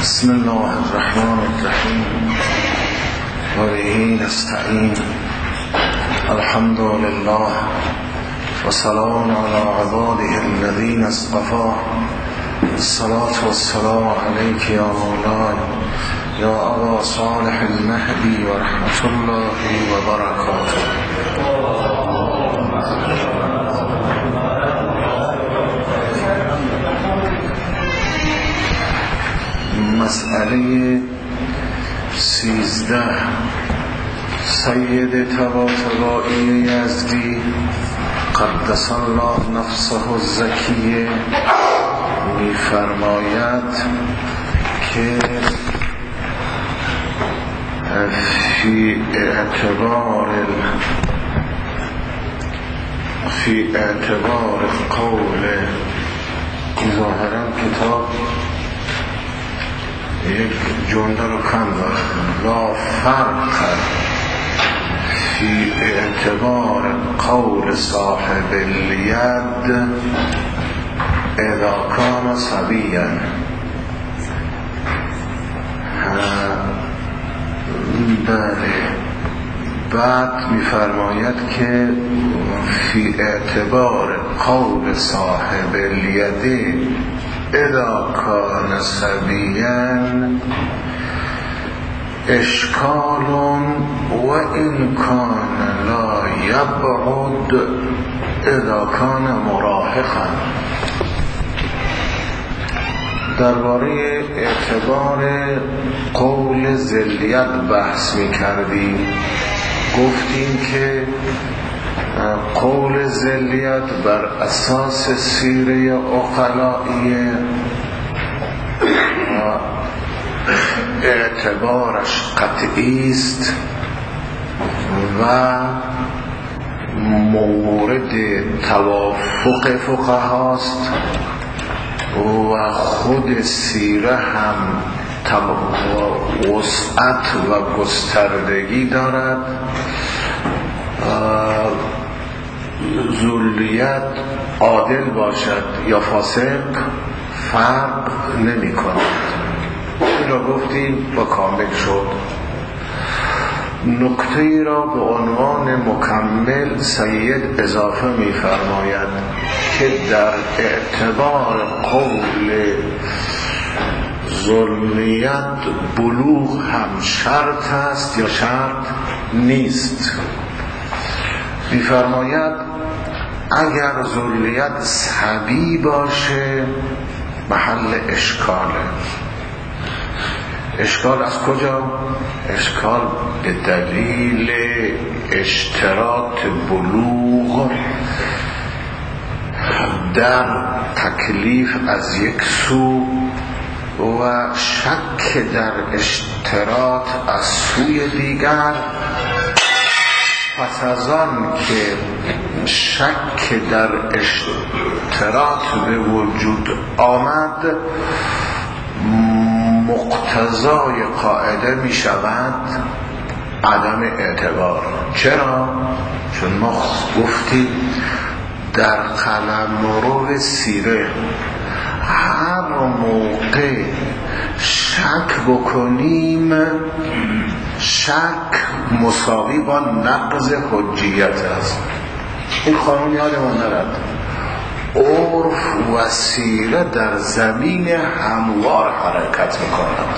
بسم الله الرحمن الرحیم و به نستعین. الحمد لله و سلام علی عباده الذین اصطفى. الصلاة والسلام علیک یا مولاي یا ابا صالح المهدی و رحمت الله و برکاته. مسئله 13 سید طباطبایی یزدی قدس الله نفسه الزکیه می فرماید که فی اعتبار قول، ظاهرا کتاب یک جمله رو کم داره، لا فرق فی اعتبار قول صاحب الید اذا کان صبیا. بله، بعد میفرماید که فی اعتبار قول صاحب الید اذا کان صبیا اشکال و این کان لا یبعد اذا کان مراهقا. درباره اعتبار قول ذلیت بحث می کردیم. گفتیم که قول ذلیت بر اساس سیره عقلائیه، اعتبارش قطعی است و مورد توافق فقهاست و خود سیره هم وسعت و گستردگی دارد. ذلیت عادل باشد یا فاسق فرق نمی کند. این را گفتیم و کامل شد. نکته ای را به عنوان مکمل سید اضافه می فرماید که در اعتبار قول ذلیت بلوغ هم شرط است یا شرط نیست. می فرماید اگر ذلیت صبی باشه محل اشکاله. اشکال از کجا؟ اشکال به دلیل اشتراط بلوغ در تکلیف از یک سو و شک در اشتراط از سوی دیگر. پس از آن که شک در اشتراط به وجود آمد، مقتضای قاعده می شود عدم اعتبار. چرا؟ چون ما گفتیم در قلمرو سیره هر موقع شک بکنیم، شک مساوی با نقض حجیت است. این قانون یادمان نرد. عرف و سیره در زمین هموار حرکت میکنند.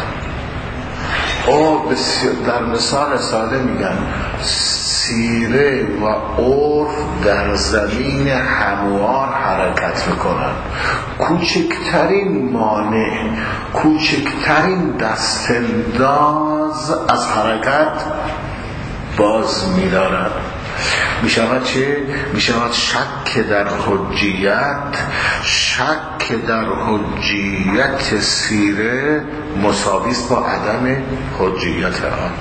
در مثال ساده میگن سیره و عرف در زمین هموار حرکت میکنند. کوچکترین مانع، کوچکترین دستانداز از حرکت باز می‌دارد. میشود چه؟ میشود شک در حجیت. شک در حجیت سیره مساوی است با عدم حجیت آن.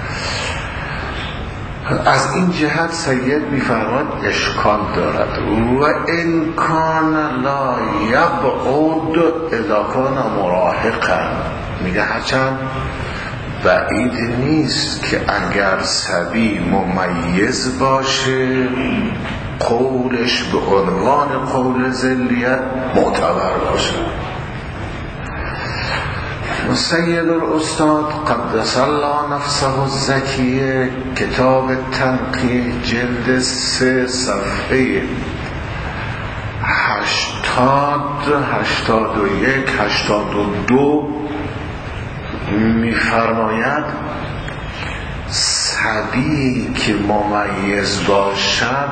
از این جهت سید می‌فرماید اشکال دارد و ان کان لا یبعد اذا کان مراهقا. میگه هرچند بعید نیست که اگر صبی ممیز باشه قولش به عنوان قول ذلیت معتبر باشه. سید الاستاد قدس الله نفسه الزکیه کتاب تنقیح جلد 3 صفحه 80 81 82 می‌فرماید صبی که ممیز باشد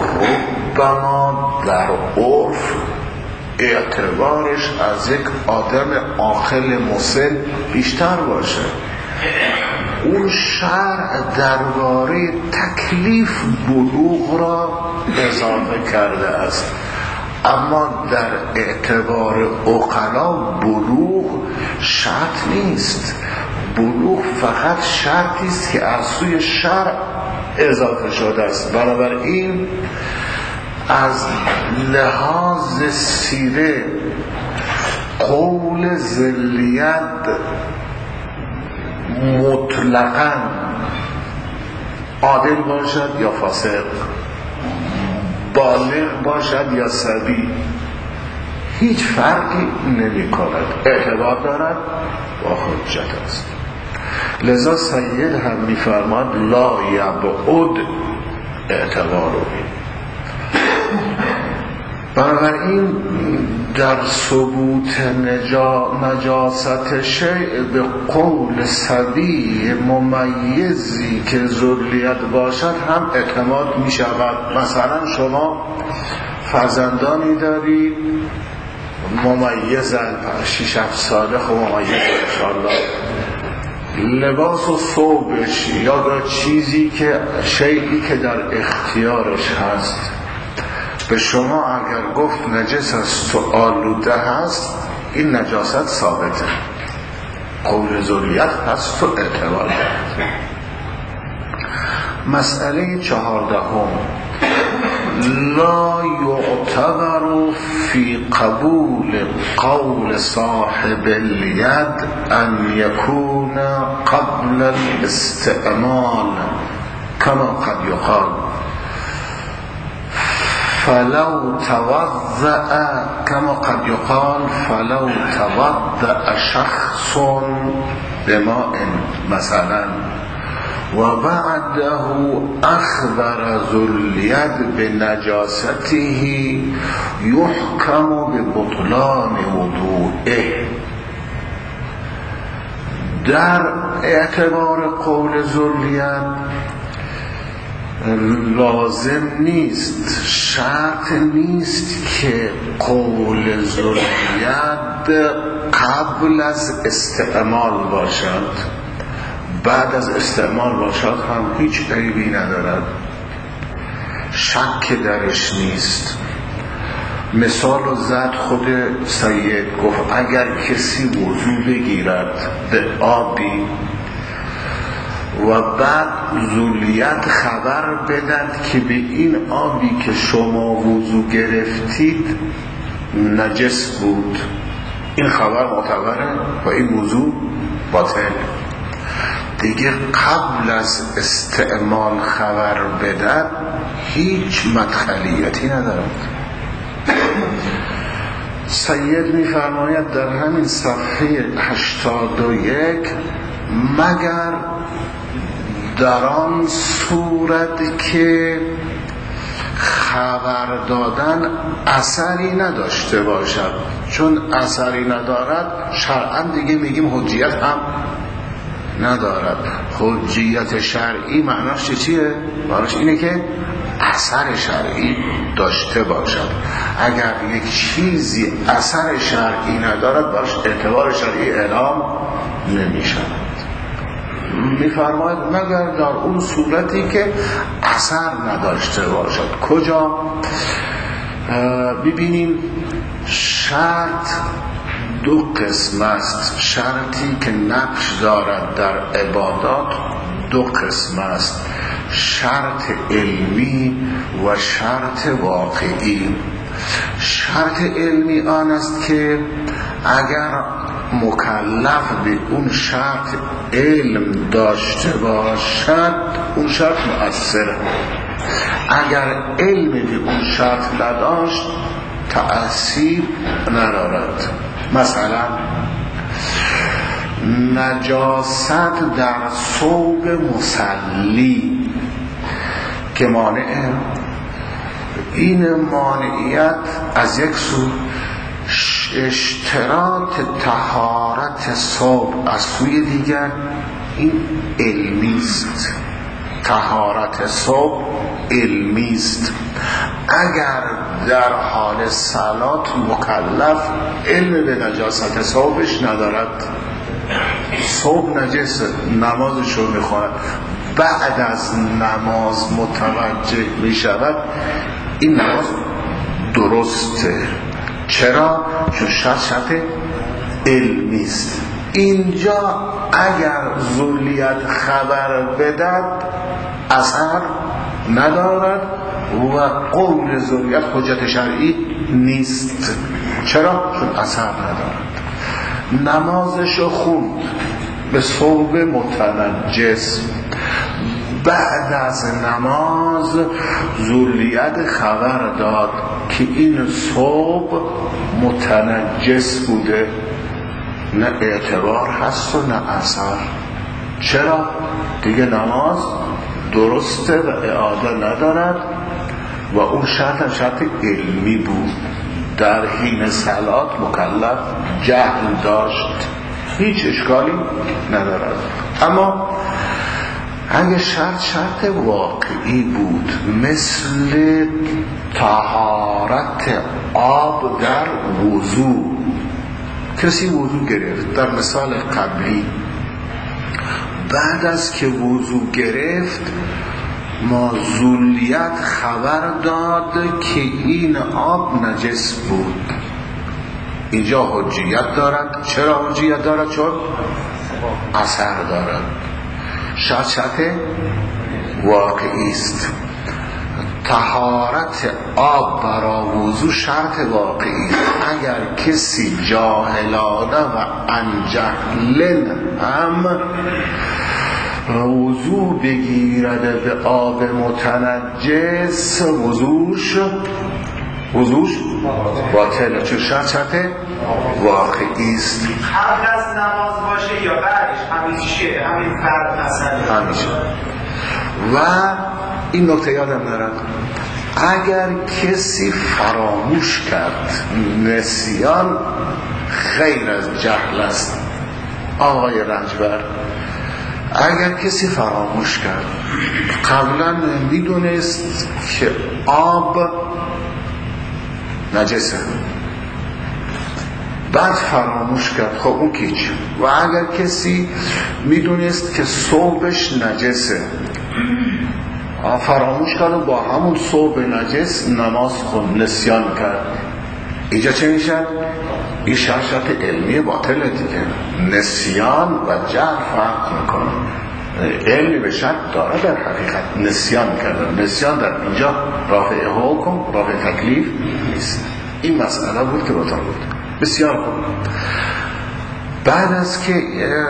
ربما در عرف اعتبارش از یک آدم عاقل مسن بیشتر باشه. اون شرع درباره تکلیف بلوغ را اضافه کرده است، اما در اعتبار عقلا بلوغ شرط نیست. بلوغ فقط شرطی است که از سوی شرع اضافه شده است. بنابراین از لحاظ سیره قول ذلیت مطلقاً عادل باشد یا فاسق، بالغ باشد یا صبی، هیچ فرقی نمی کند، اعتبار دارد و حجت است. لذا سید هم می فرماد لا یبعد اعتباره. بنابراین در ثبوت نجاست شیء به قول صبی ممیزی که ذلیت باشد هم اعتماد می شود. مثلا شما فرزندانی دارید ممیزن 6-7 ساله، خب ممیز انشاءالله لباس و ثوبش یا چیزی که شیئی که در اختیارش هست به شما اگر گفت نجس است و آلوده هست، این نجاست ثابته، قول ذلیت هست و اعتبار دارد. مسئله 14 لا يعتبر في قبول قول صاحب اليد أن يكون قبل الاستعمال كما قد يقال فلو توضأ شخص بماء مثلا و بعده اخبر ذلیت بنجاسته یحکم ببطلان وضوئه. در اعتبار قول ذلیت لازم نیست، شرط نیست که قول ذلیت قبل از استعمال باشد، بعد از استعمال باشد هم هیچ عیبی ندارد، شک درش نیست. مثال زد خود سید، گفت اگر کسی وضو بگیرد به آبی و بعد ذلیت خبر بدند که به این آبی که شما وضو گرفتید نجس بود، این خبر معتبره و این وضو باطل. دیگه قبل از استعمال خبر بدن هیچ مدخلیتی ندارد. سید می‌فرماید در همین صفحه 81 مگر در آن صورت که خبر دادن اثری نداشته باشد، چون اثری ندارد شرعاً دیگه میگیم حجیت هم ندارد. حجیت شرعی معناش چیه؟ معناش اینه که اثر شرعی داشته باشد. اگر یک چیزی اثر شرعی ندارد باش اعتبار شرعی اعلام نمی شود. می‌فرماید مگر در اون صورتی که اثر نداشته باشد. کجا؟ ببینیم شرط دو قسم است. شرطی که نقش دارد در عبادات دو قسم است، شرط علمی و شرط واقعی. شرط علمی آن است که اگر مکلف به اون شرط علم داشته باشد اون شرط مؤثر، اگر علم به اون شرط نداشت تأثیر ندارد. مثلا نجاست در ثوب مصلی که مانعه. این مانعیت از یک سو اشتراط طهارت ثوب، از سوی دیگر این علمی است. طهارت ثوب علمی است. اگر در حال صلات مکلف علم به نجاست ثوبش ندارد، ثوب نجس، نمازش رو میخواند، بعد از نماز متوجه میشود این نماز درسته. چرا؟ چون شرط علمی است. اینجا اگر ذلیت خبر بدد اثر ندارد و قول ذلیت حجت شرعی نیست. چرا؟ چون اثر ندارد. نمازشو خوند به ثوب متنجس، بعد از نماز ذلیت خبر داد که این ثوب متنجس بوده، نه اعتبار هست و نه اثر. چرا؟ دیگه نماز درسته و اعاده ندارد و اون شرط علمی بود. در حین صلات مکلف جهل داشت، هیچ اشکالی ندارد. اما اگه شرط واقعی بود، مثل طهارت آب در وضو، کسی وضو گرفت در مثال قبلی، بعد از که وضو گرفت ما ذلیت خبر داد که این آب نجس بود، اینجا حجیت دارد. چرا حجیت دارد؟ چون اثر دارد. شرط واقعی است. طهارت آب برای وضو شرط واقعی است. اگر کسی جاهلانه و انجهلن هم وضو بگیرد به آب متنجس، وضوش باطله، چون شرط واقعی است. قبل از نماز باشه یا بعدش؟ همیشه همین فرد مسئله همیشه. و این نکته یادم نرد، اگر کسی فراموش کرد، نسیان غیر از جهل است. آقای رنجبر، اگر کسی فراموش کرد، قبلا میدونست که آب نجسه، بعد فراموش کرد، خب اون کیچ. و اگر کسی میدونست که ثوبش نجسه، فراموش کرد و با همون ثوب نجس نماز خون، نسیان کرد، اینجا چه میشد؟ این شرط علمی باطله دیگه. نسیان و جهل فرق میکنه. علمی به شک داره در حقیقت، نسیان کردن. نسیان در اینجا رافع حکم، رافع تکلیف نیست. این مسئله بود که روتان بود. بسیار خوب. بعد از که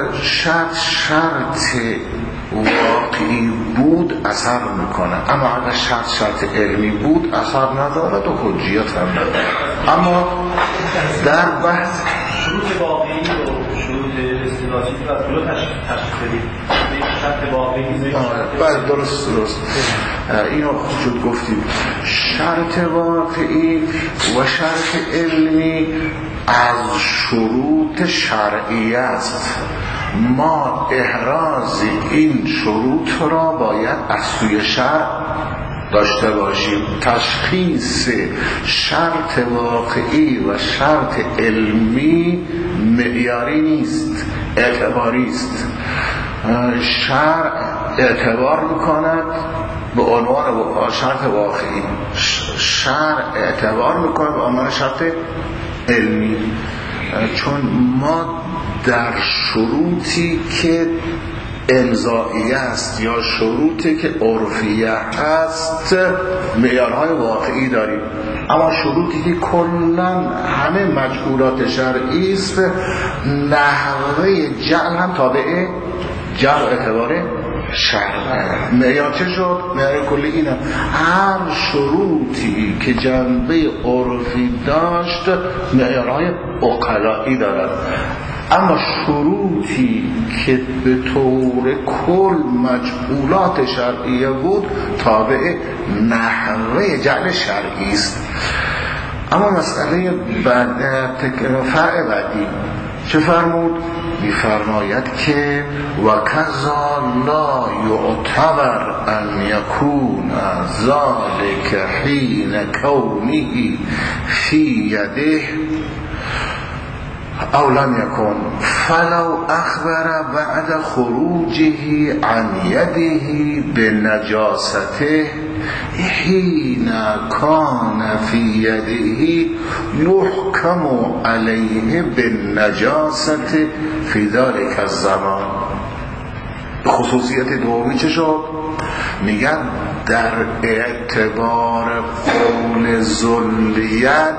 شرط واقعی بود اثر میکنه، اما اگر شرط علمی بود اثر ندارد و حجیت هم ندارد. اما در بحث شروط واقعی و شروط استدلالی و شروط تشخیصی، شرط واقعی بله درست اینو خود گفتیم. شرط واقعی و شرط علمی از شروط شرعی است. ما احراز این شروط را باید از سوی شرع داشته باشیم. تشخیص شرط واقعی و شرط علمی معیاری نیست، اعتباری است. شرع اعتبار میکند به عنوان شرط واقعی، شرع اعتبار میکند به عنوان شرط علمی، چون ما در شروطی که امضایی است یا شروطی که عرفیه است معیارهای واقعی داریم. اما شروطی که کلاً همه مجبورات شرعی است، نحوه جعل هم تابع جعل و اعتبار معیار چه شد؟ معیار کلی اینه هر شروطی که جنبه عرفی داشت معیارهای عقلایی دارد، اما شروطی که به طور کل مجعولات شرعیه بود تابع نحوه جعل شرعی است. اما مسئله فرع بعدی چه فرمود؟ می‌فرماید که وکذا لا یعتبر ان یکون ذلک حین کونه فی یده او لم یکن فلو اخبر بعد خروجه عن یده بنجاسته حين كان في يده يحكم عليه بالنجاسة في ذلك الزمان. خصوصیت دومی چه شد؟ میگن در اعتبار قول ذلیت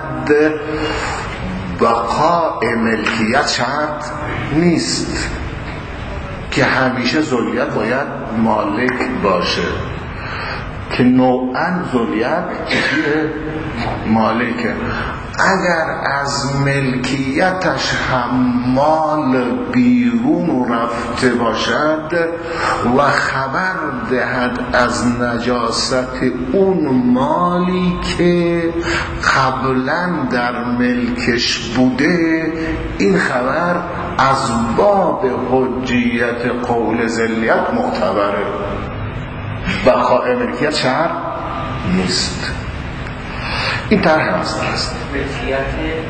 بقاء ملکیت شرط نیست که همیشه ذلیت باید مالک باشه، که نوعاً ذلیت چیه؟ مالکه. اگر از ملکیتش هم مال بیرون رفته باشد و خبر دهد از نجاست اون مالی که قبلا در ملکش بوده، این خبر از باب حجیت قول ذلیت معتبره، بقاء ملکیت شرط نیست. این طرح است. ملکیت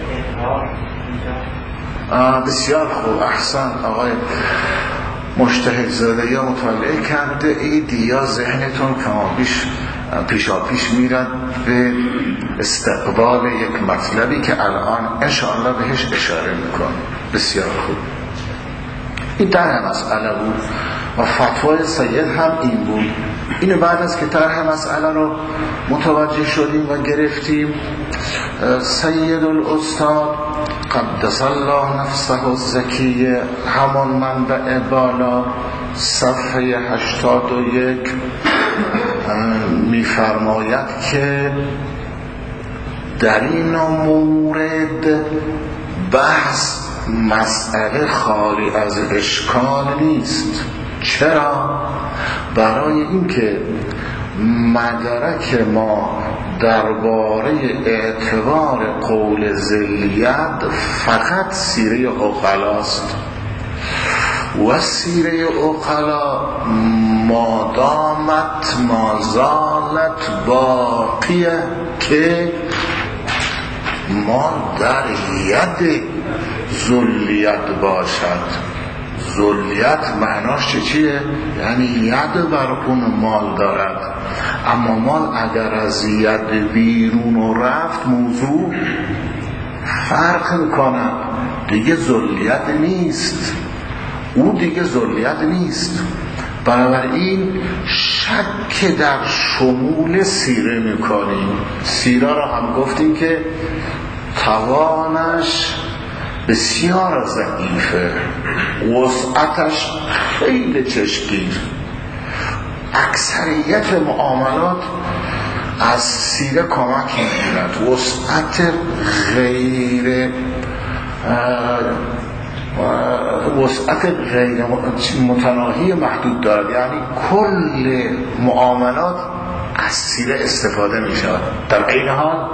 اقرار بسیار خوب، احسن آقای مجتهد زاده یا مطالعه کرده اید یا ذهنتون کما پیش میرن به استقبال یک مطلبی که الان انشاءالله بهش اشاره میکن. بسیار خوب، این طرح مسئله بود و فتوای سید هم این بود. اینو بعد از که طرح مسئله رو متوجه شدیم و گرفتیم، سید الاستاد قدس الله نفسه الزکیه همان منبع بالا صفحه 81 میفرماید که در این مورد بحث مسئله خالی از اشکال نیست. چرا؟ برای اینکه مدرک ما درباره اعتبار قول ذلیت فقط سیره عقلاست و سیره عقلا مادامت مازالت باقیه که ما در ید ذلیت باشد. ذلیت معناش چیه؟ یعنی ید بر اون مال دارد، اما مال اگر از ید بیرون و رفت موضوع فرق میکنه، دیگه ذلیت نیست، او دیگه ذلیت نیست. بنابراین شک در شمول سیره میکنیم. سیره را هم گفتیم که توانش بسیار ضعیفه، وسعتش خیلی چشمگیر. اکثریت معاملات از سیره کمک میگیرد. وسعت غیر متناهی محدود دارد، یعنی کل معاملات از سیره استفاده می شود. در این حال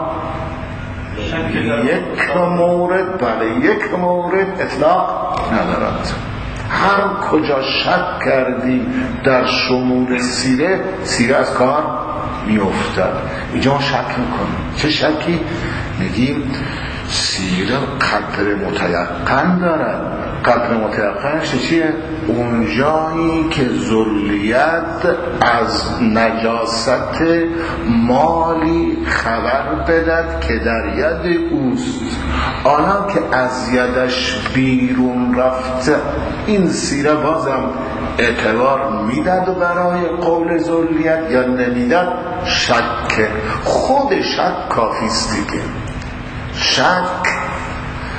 یک مورد اطلاق ندارد. هر کجا شک کردی در شمول سیره از کار می افتد. اینجا شک میکنیم. چه شکی؟ میگیم سیره قدر متیقن دارد. قدر متیقنش چیه؟ اون جایی که ذلیت از نجاست مالی خبر بدد که در ید اوست، آنها که از یدش بیرون رفته، این سیره بازم اعتبار میدد برای قول ذلیت یا نمیدد؟ شک. خود شک کافیست دیگه.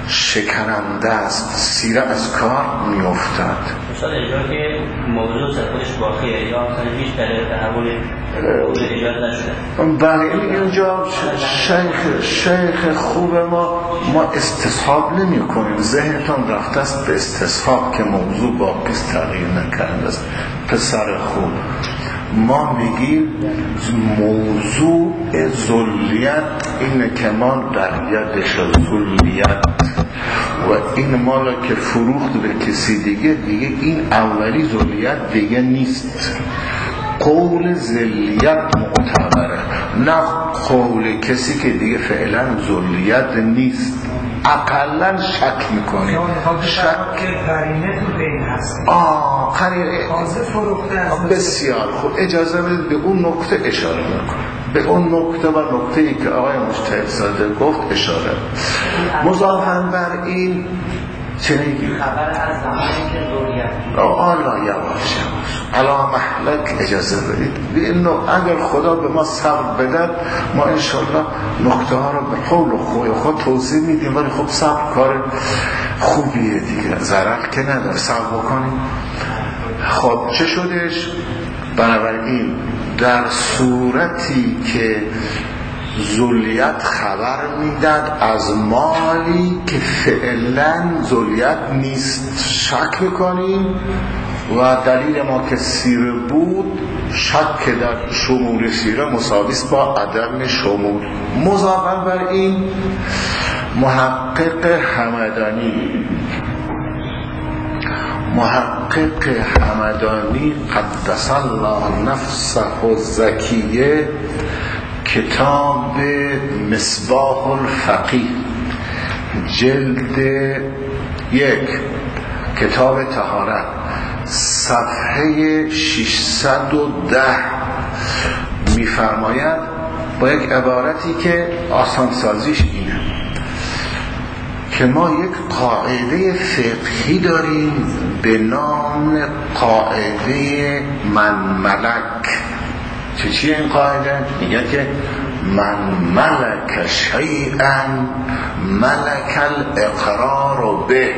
شکننده است، سیره از کار میافتد. مثلا اجرا که موضوع خودش باقیه یا مثلا هیچ تحول ایجاد نشده. بله اینجا شیخ خوب ما استصحاب نمی کنیم. ذهنتان رفته است به استصحاب که موضوع باقی است، تغییر نکرده است. پسر خوب، ما میگیم موضوع ذلیت اینه که ما در یدش ذلیت و این مالا که فروخت به کسی دیگه این اولی ذلیت دیگه نیست. قول ذلیت معتبره، نه قول کسی که دیگه فعلا ذلیت نیست. اقلا شک میکنیم. شک قرینه تو بین هست. قرینه تازه فروخته. بسیار خوب، اجازه بدید به اون نکته اشاره میکنم، به اون نکته و نکته‌ای که آقای مجتهد صادق گفت اشاره. مضافاً بر این چه میگی؟ خبر از زمانی که ذریت آلا یواش علا محلک اجازه بدید. اگر خدا به ما صبر بدد ما انشالله نکته ها رو به قول و خود توضیح میدیم، ولی خب صبر کار خوبیه دیگه، ضرر که نداره، صبر بکنیم. خب چه شدش؟ بنابراین در صورتی که ذلیت خبر میداد از مالی که فعلا ذلیت نیست، شک میکنیم و دلیل ما که سیره بود، شک در شمول سیره مساویست با عدم شمول. مضافاً بر این محقق همدانی قدس الله نفسه الزکیه، کتاب مصباح الفقیه جلد 1 کتاب طهارت صفحه 610 میفرماید با یک عبارتی که آسان سازیش اینه که ما یک قاعده فقهی داریم به نام قاعده من ملک. چیه این قاعده؟ میگه که من ملک شیئا ملک الاقرار به.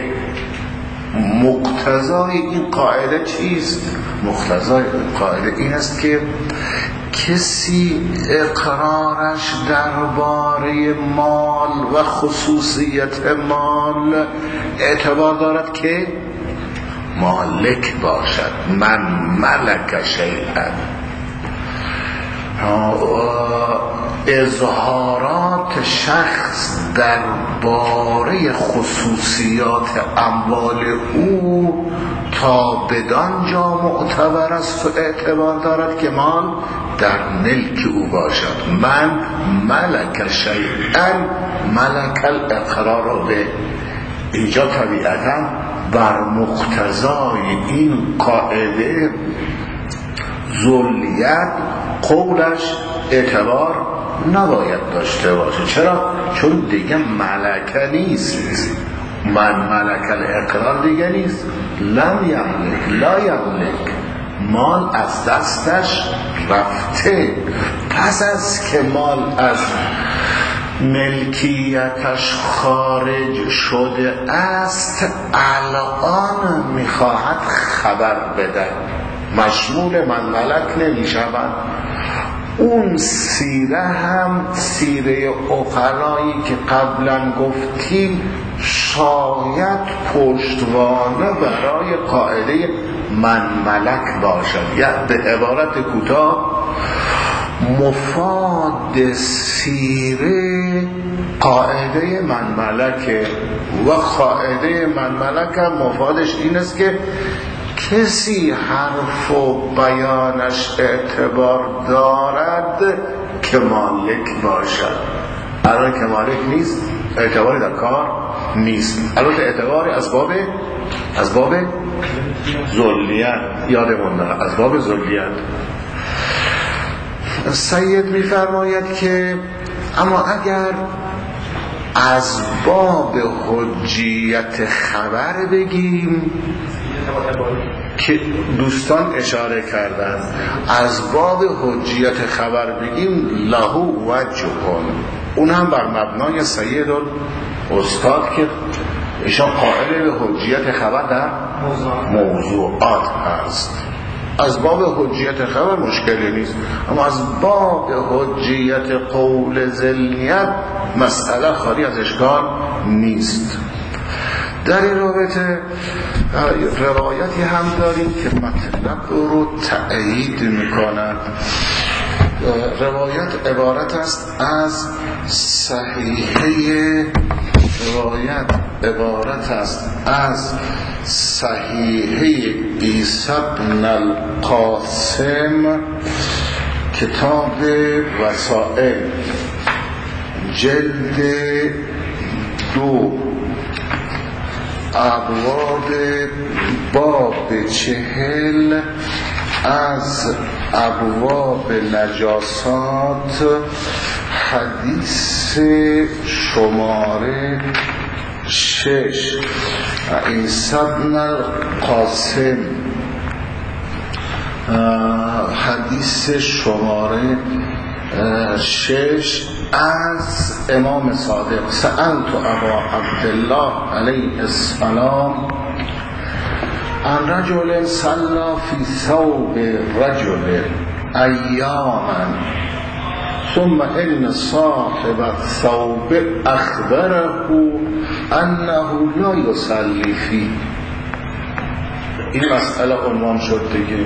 مقتضای این قاعده چیست؟ مقتضای این قاعده این است که کسی اقرارش درباره مال و خصوصیت مال اعتبار دارد که مالک باشد. من ملک شیئا، اظهارات شخص درباره خصوصیات اموال او تا بدان جا معتبر است و اعتبار دارد که مال در ملک او باشد. من ملک شیئا ملک الاقرار به. اینجا طبیعتا بر مقتضای این قاعده ذلیت قولش اعتبار نباید داشته باشه. چرا؟ چون دیگه ملکه نیست. من ملک الاقرار دیگه نیست. لم یملک، لا یملک، مال از دستش رفته. پس از که مال از ملکیتش خارج شده است، الان میخواهد خبر بده، مشمول من ملک نمیشود. اون سیره هم سیره عقلایی که قبلا گفتیم شاید پشتوانه برای قاعده من ملک باشد. یا به عبارت کوتاه مفاد سیره قاعده من ملکه و قاعده من ملک هم مفادش این است که کسی حرف و بیانش اعتبار دارد که مالک باشد. الان که مالک نیست اعتباری در کار نیست. البته اعتباری از باب ذلیت یادمون داره، از باب ذلیت. سید میفرماید که اما اگر از باب حجیت خبر بگیم که دوستان اشاره کردن، از باب حجیت خبر بگیم لهو وجه کن، اون هم بر مبنای سید استاد که ایشان قائل به حجیت خبر در موضوعات هست. از باب حجیت خبر مشکلی نیست، اما از باب حجیت قول ذلیت مسئله خالی از اشکال نیست. در این رابطه روایتی هم داریم که مطلب رو تأیید میکند. روایت عبارت است از صحیحه عیسی بن القاسم کتاب وسائل جلد 2 ابواب باب 40 از ابواب نجاسات حدیث شماره 6 عیسی بن القاسم حدیث شماره 6 از امام صادق سألت ابا عبدالله علیه السلام عن رجل صلى في ثوب رجل ایاما ثم ان صاحب الثوب اخبره انه لا يصلي فيه. این مسئله عنوان شد دیگه.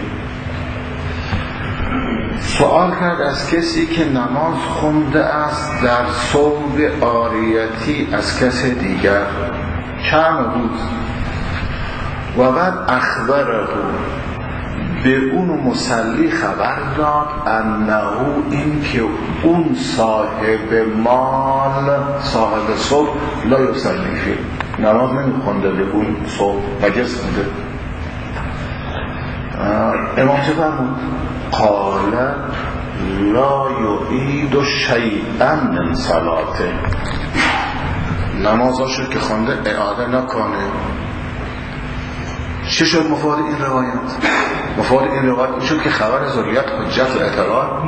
سوال کرد از کسی که نماز خونده است در ثوب عاریتی از کس دیگر چند روز و بعد اخبره به اون مصلی خبر داد انه این که اون صاحب مال صاحب ثوب لا یصلی فیه نماز نمیخونده به اون ثوب نجس بوده. امام چه فرمود؟ قال لا یعید شیئا من صلاته، نمازاشو که خونده اعاده نکنه. چه شد مفاد این روایت؟ مفاد این روایت این شد که خبر ذریت حجت و اعتبار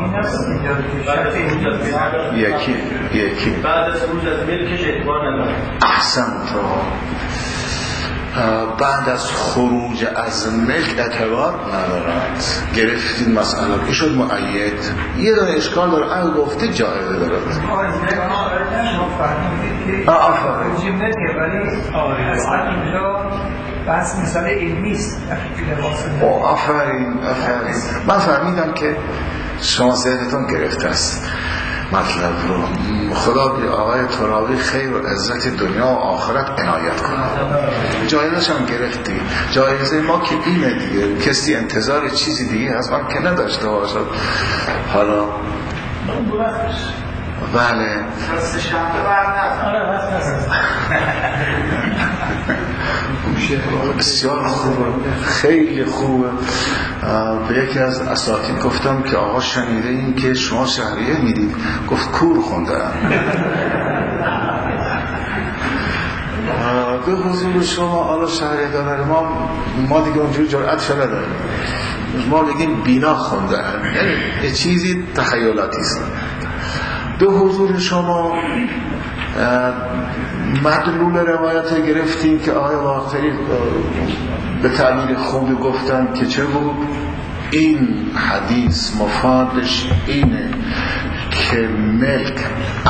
یکی بعد از خروج از ملکش اعتبار نداره. احسنت. بعد از خروج از ملک اعتبار ندارد. گرفتین مسئله این شد مؤید. یه دونه اشکال داره اگه گفته جایزه دارد. بس مثال علمیست. آفرین. من فهمیدم که شما ذهنتون گرفته است مطلب رو. خدا به آقای ترابی خیر و عزت دنیا و آخرت عنایت کنه. جایزش هم گرفتی. جایزه ما که اینه دیگه. کسی انتظار چیزی دیگه از من که نداشته باشد. حالا بله راست شنبه برنست بسیار خوبه، خیلی خوبه. به یکی از اساتید گفتم که آقا شنیده این که شما شهریه میدید؟ گفت کور خوندم. به حضور شما حالا شهریه داره ما دیگه اونجوری جرأت شده داریم، ما بگیم بینا خوندم، یعنی یه چیزی تخیلاتی است. به حضور شما مدلول روایت گرفتیم که آقای واقعی به تعبیر خوبی گفتن که چه بود؟ این حدیث مفادش اینه که ملک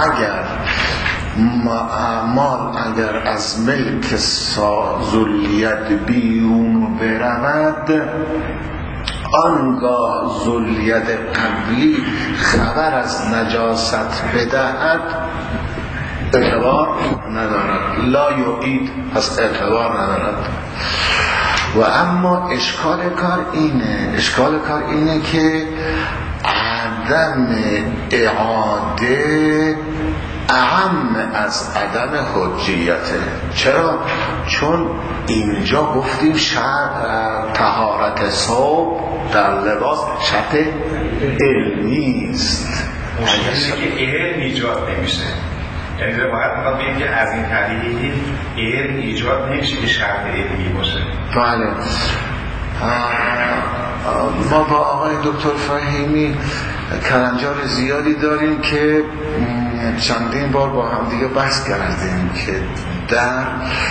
مال اگر از ملک ذلیت بیرون برود، آنگاه ذلیت قبلی خبر از نجاست بدهد اعتبار ندارد. لا یعید، پس اعتبار ندارد. و اما اشکال کار اینه که عدم اعاده اهم از عدم حجیته. چرا؟ چون اینجا گفتیم طهارت ثوب در لباس شرط علمی است. مشکلی که علم ایجاد نمیشه، یعنی باید فقط بگیم که از این طریقی علم ایجاد نمیشه که شرط علمی باشه. بله. ما با آقای دکتر فهیمی کلنجار زیادی داریم که چندین بار با هم دیگه بحث کردیم که در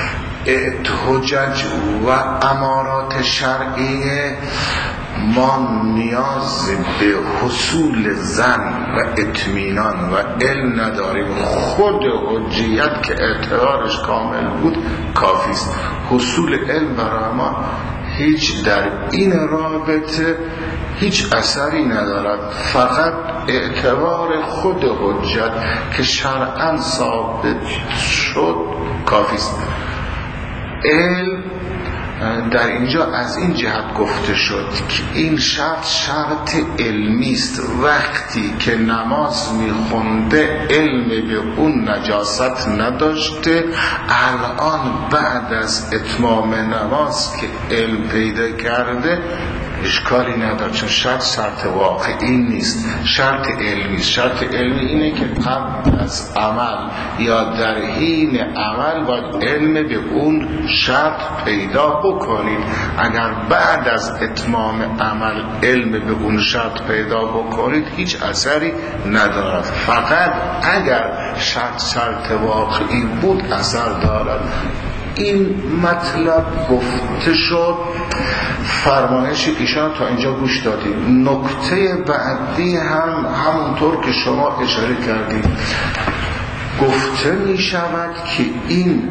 حجج و امارات شرعیه ما نیاز به حصول ظن و اطمینان و علم نداریم. خود حجیت که اعتبارش کامل بود کافی است. حصول علم برای ما هیچ در این رابطه هیچ اثری ندارد. فقط اعتبار خود حجت که شرعاً ثابت شد کافی است. علم در اینجا از این جهت گفته شد که این شرط علمی است. وقتی که نماز میخونده علم به اون نجاست نداشته، الان بعد از اتمام نماز که علم پیدا کرده اشکالی نداره، چون شرط واقعی نیست، شرط علمی. شرط علمی اینه که قبل از عمل یا در حین عمل باید علم به اون شرط پیدا بکنید. اگر بعد از اتمام عمل علم به اون شرط پیدا بکنید هیچ اثری ندارد. فقط اگر شرط واقعی بود اثر دارد. این مطلب گفته شد. فرمایش ایشان تا اینجا گوش دادیم. نکته بعدی همونطور که شما اشاره کردید گفته می شود که این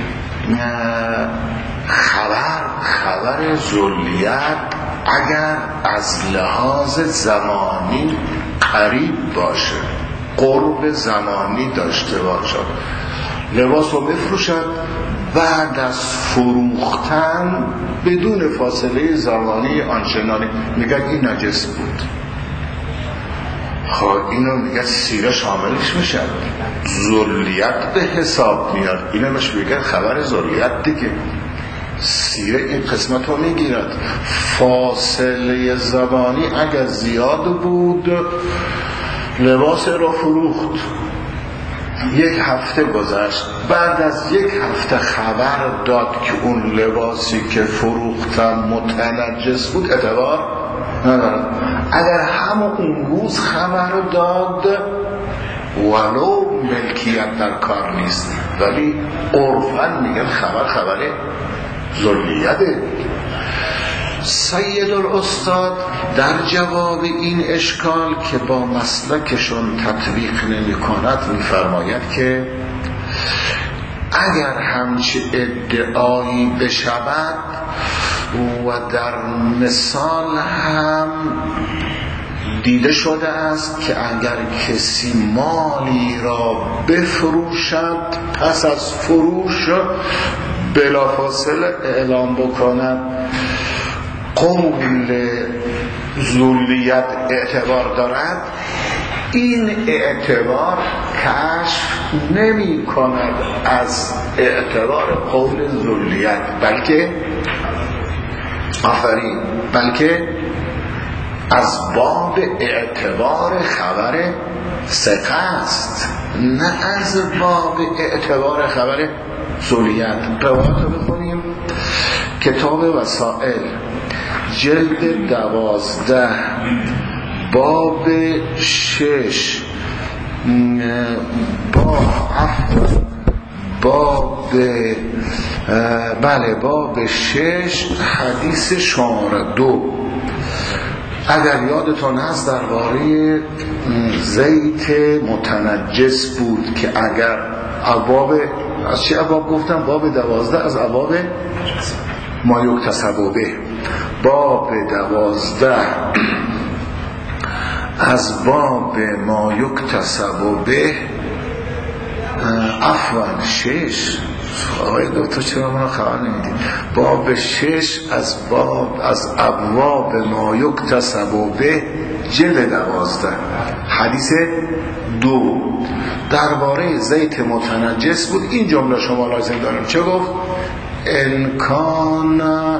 خبر ذلیت اگر از لحاظ زمانی قریب باشه، قرب زمانی داشته باشد، لباس رو بفروشد، بعد از فروختن بدون فاصله زمانی آنچنانی میگن این نجس بود، خب اینو میگن سیره شاملش میشه، ذلیت به حساب میاد. اینو میگن خبر ذلیت دیگه. سیره این قسمت رو میگیرد. فاصله زمانی اگر زیاد بود لباس رو فروخت، 1 هفته گذشت، بعد از 1 هفته خبر داد که اون لباسی که فروختم متنجس بود، اعتبار ندارد. اگر همون روز خبر داد ولو ملکیت در کار نیست، ولی عرفاً میگن خبر ذلیته. سید الاستاد در جواب این اشکال که با مسلکشون تطبیق نمی کند میفرماید که اگر همچه ادعایی بشود و در مثال هم دیده شده است که اگر کسی مالی را بفروشد پس از فروش بلافاصله اعلام بکند قول ذلیت اعتبار دارد، این اعتبار کشف نمی کند از اعتبار قول ذلیت، بلکه از باب اعتبار خبر ثقه است، نه از باب اعتبار خبر ذلیت. روایت رو بخونیم. کتاب وسائل جلد 12 باب 6 باب 6 حدیث شماره 2. اگر یادتون هست درباره زیت متنجس بود که اگر از چه ابواب گفتم؟ باب 12 از ابواب ما یکتسب به، باب 12 از باب ما یکتسب به، عفوا 6. آقای دکتر چرا من خبر نمیدید؟ باب 6 از ابواب ما یکتسب به جلد 12 حدیث 2 درباره زیت متنجس بود. این جمله شما لازم داریم. چه گفت؟ ان کان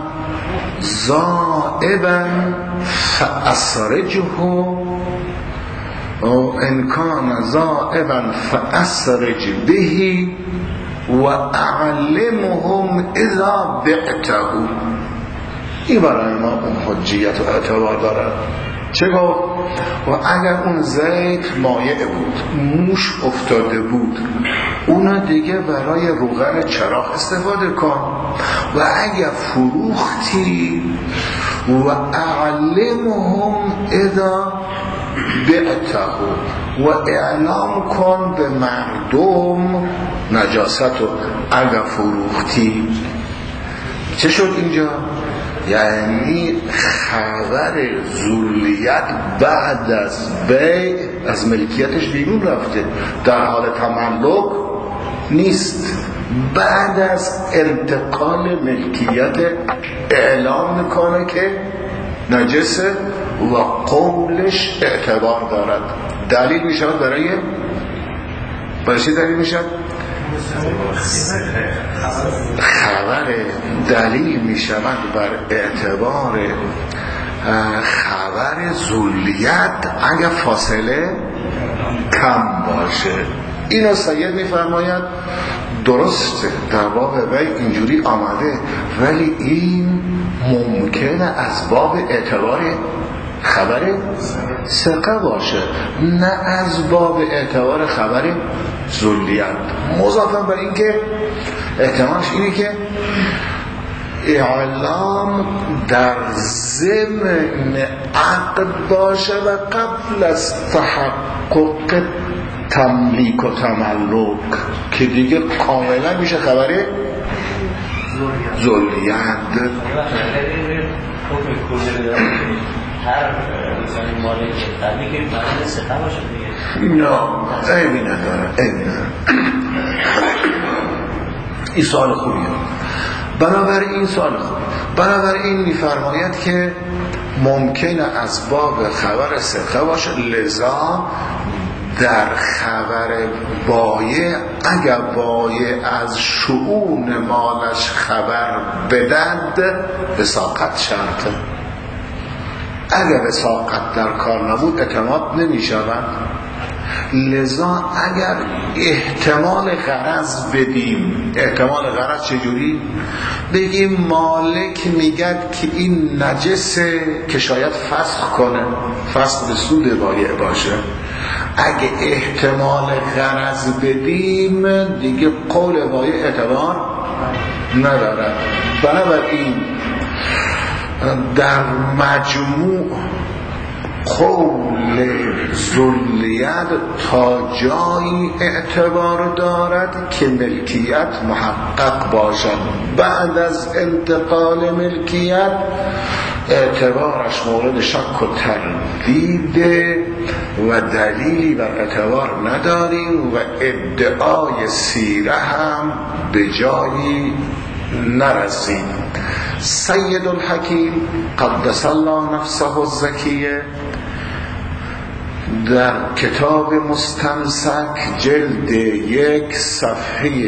ذائبا فاسرجه، ان کان ذائبا فاسرج به و اعلمهم اذا بعته. این برای ما اون حجیت و اعتبار دارد. چه گفت؟ و اگر اون زیت مایع بود، موش افتاده بود، اونا دیگه برای روغن چراغ استفاده کن. و اگر فروختی و اعلمهم اذا بعته و اعلام کن به مردم نجاستو. اگر فروختی چه شد اینجا؟ یعنی خبر ذولیت بعد از بیع از ملکیتش بیرون رفته، در حال تملک نیست. بعد از انتقال ملکیت اعلام میکنه که نجسه و قولش اعتبار دارد. دلیل میشود برای چی دلیل میشود؟ خبر دلیل میشود بر اعتبار خبر ذولیت اگر فاصله کم باشه. اینو سید میفرماید درسته در باب بیع اینجوری آمده، ولی این ممکنه از باب اعتبار خبر ثقه باشه، نه از باب اعتبار خبر ذولیت. مضافاً بر این که احتمالش اینه که اعلام در ضمن عقد باشه و قبل از تحقق تملیک و تملک که دیگه کاملا میشه خبر ذولیت. هر مالک قبلی که معنی ثقه باشه دیگه نه عیبی نداره. این سوال خوبیه. بنابراین میفرماید که ممکنه از باب خبر ثقه باشه، لذا در خبر بایع اگر بایع از شؤون مالش خبر بدهد وثاقت شرطه. اگر وثاقت در کار نبود اعتماد نمی شود. لذا اگر احتمال غرض بدیم، احتمال غرض چجوری؟ بگیم مالک میگد که این نجسه که شاید فسخ کنه، فسخ به سود بایع باشه. اگه احتمال غرض بدیم دیگه قول بایع اعتبار نداره. بنابراین در مجموع قول ذولیت تا جایی اعتبار دارد که ملکیت محقق باشد. بعد از انتقال ملکیت اعتبارش مورد شک و تردیده و دلیلی بر اعتبار نداریم و ادعای سیره هم به جایی نرسید. سید الحکیم قدس الله نفسه الزکیه در کتاب مستمسک جلد 1 صفحه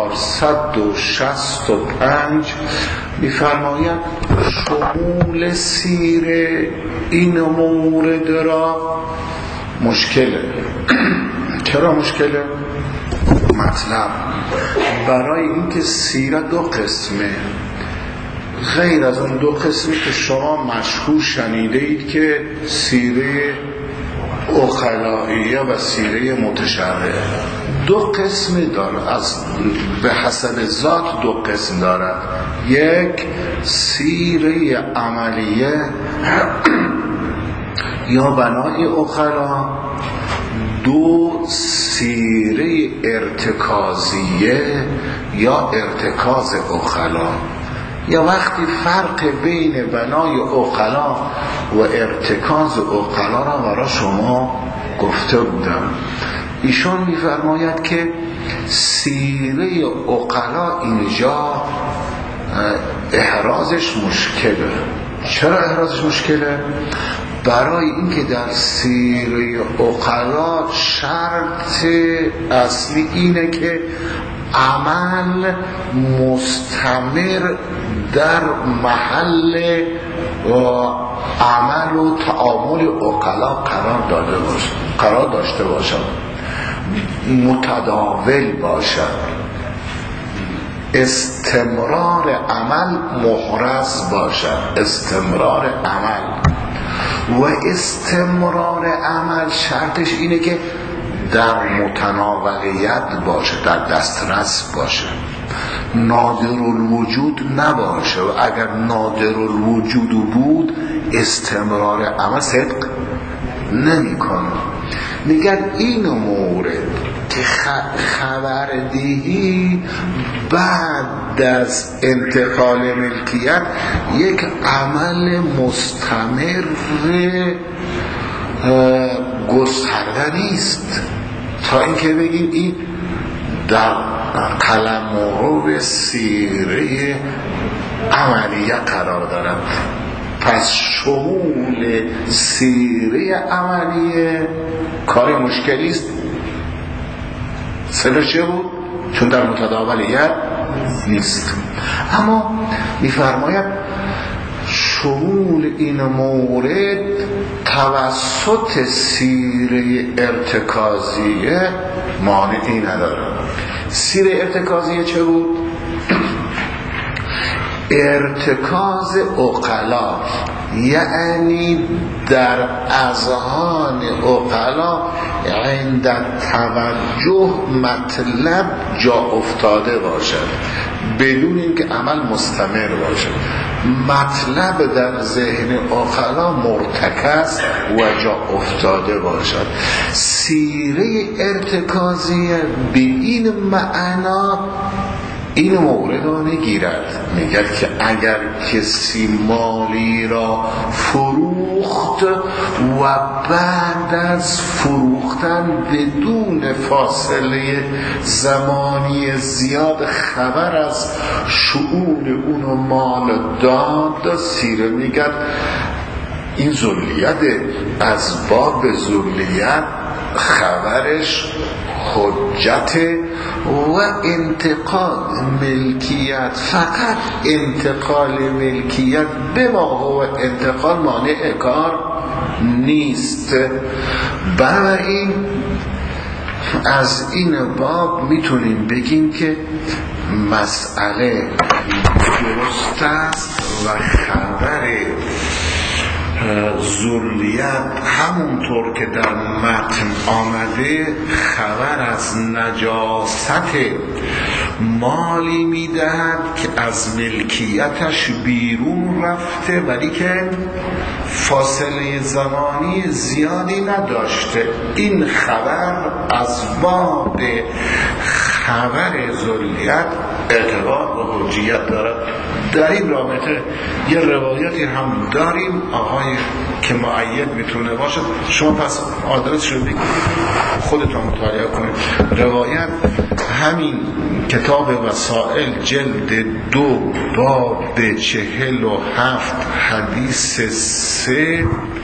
465 می‌فرماید شمول سیره این مورد را مشکله. چرا مشکله؟ مطلب برای اینکه سیره دو قسمه، غیر از اون دو قسمی که شما مشهور شنیده اید که سیره اخلائیه و سیره متشرعه دو قسم داره، از به حسب ذات دو قسم دارد. یک سیره عملیه یا بنای اخلا، دو سیره ارتکازیه یا ارتکاز اخلا. یا وقتی فرق بین بنای اخلا و ارتکاز اخلا را برای شما گفته بودم. ایشون میفرماید که سیره اخلا اینجا احرازش مشکله. چرا احرازش مشکله؟ برای اینکه در سیره اخلا شرط اصلی اینه که عمل مستمر در محل عمل و تعامل اخلا قرار داشته باشد، متداول باشد، استمرار عمل محرز باشد. استمرار عمل و استمرار عمل شرطش اینه که در متناولیت باشه، در دسترس باشه، نادر الوجود نباشه. و اگر نادر الوجود بود استمرار عمل صدق نمی کنه. میگن این مورد که خبردهی بعد از انتقال ملکیت یک عمل مستمر گسترده نیست، تا اینکه بگیم این در قلمرو سیره عملیه قرار دارد. پس شمول سیره عملیه کار مشکلی است. سر چه بود؟ چون در متداولیت نیست. اما میفرماید شمول این مورد توسط سیره ارتکازیه مانعی نداره. سیره ارتکازیه چه بود؟ ارتکاز عقلا، یعنی در اذهان عقلا عند توجه مطلب جا افتاده باشد بدون اینکه عمل مستمر باشد. مطلب در ذهن عقلا مرتکز و جا افتاده باشد. سیره ارتکازیه به این معنا این مورد را نگیرد. میگه که اگر کسی مالی را فروخت و بعد از فروختن بدون فاصله زمانی زیاد خبر از شؤون اون مال داد، سیره میگه این ذلیت از باب ذلیت خبرش حجت و انتقال ملکیت، فقط انتقال ملکیت به ما هو انتقال مانع کار نیست. بنابراین از این باب میتونیم بگیم که مسئله درست است و خبر ذلیت همونطور که در متن آمده خبر از نجاست مالی میدهد که از ملکیتش بیرون رفته ولی که فاصله زمانی زیادی نداشته. این خبر از باب خبر ذلیت اعتبار و حجیت دارد. در این رابطه یه روایتی هم داریم آقای که مؤید میتونه باشد. شما پس آدرسش رو بگید خودتون مطالعه کنید. روایت همین کتاب وسائل جلد 2 باب 47 حدیث 3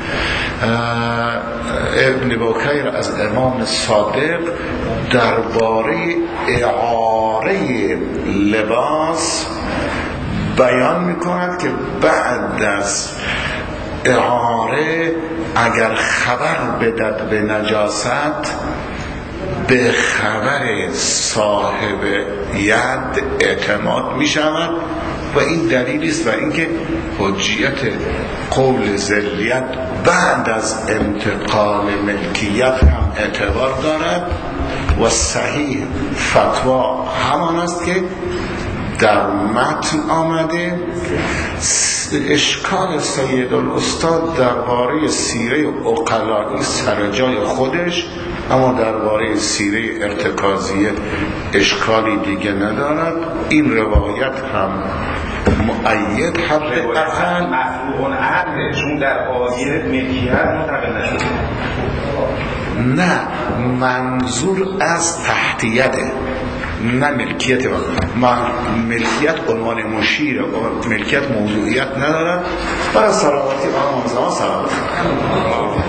ابن بکیر از امام صادق درباره اعاره لباس بیان میکند که بعد از اعاره اگر خبر بدد به نجاست به خبر صاحب ید اعتماد می شود و این دلیل است و اینکه حجیت قول ذلیت بعد از انتقال ملکیت هم اعتبار دارد و صحیح فتوا همان است که در متن آمده. اشکال سید الاستاد درباره سیره عقلایی سر جای خودش، اما درباره سیره ارتکازیه اشکالی دیگه ندارد. این روایت هم مؤید حد اقل مفروغ العقل چون در آیه ملکیت منتقل نشده. نه، منظور از تحتیته نه ملکیت. ملکیت عنوان مشیر و ملکیت موضوعیت ندارد. برای سلامتی آن زمان سلامت